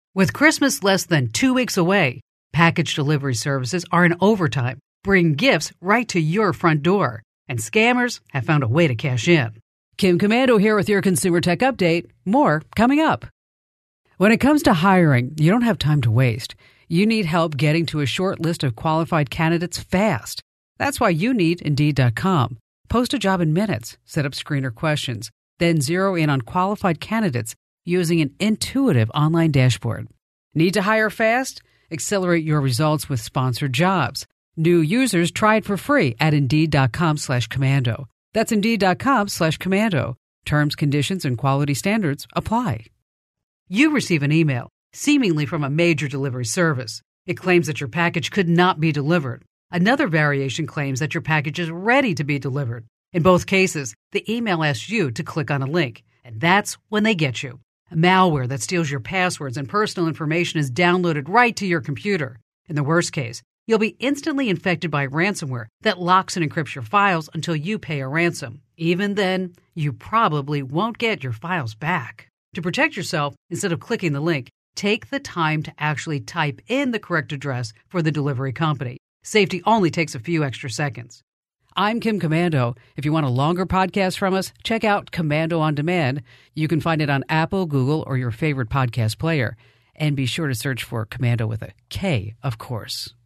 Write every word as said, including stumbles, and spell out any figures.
With Christmas less than two weeks away, package delivery services are in overtime, bringing gifts right to your front door. And scammers have found a way to cash in. Kim Komando here with your Consumer Tech Update. More coming up. When it comes to hiring, you don't have time to waste. You need help getting to a short list of qualified candidates fast. That's why you need Indeed dot com. Post a job in minutes, set up screener questions, then zero in on qualified candidates using an intuitive online dashboard. Need to hire fast? Accelerate your results with sponsored jobs. New users try it for free at Indeed dot com slash commando. That's Indeed dot com slash commando. Terms, conditions, and quality standards apply. You receive an email, seemingly from a major delivery service. It claims that your package could not be delivered. Another variation claims that your package is ready to be delivered. In both cases, the email asks you to click on a link, and that's when they get you. Malware that steals your passwords and personal information is downloaded right to your computer. In the worst case, you'll be instantly infected by ransomware that locks and encrypts your files until you pay a ransom. Even then, you probably won't get your files back. To protect yourself, instead of clicking the link, take the time to actually type in the correct address for the delivery company. Safety only takes a few extra seconds. I'm Kim Komando. If you want a longer podcast from us, check out Komando on Demand. You can find it on Apple, Google, or your favorite podcast player. And be sure to search for Komando with a K, of course.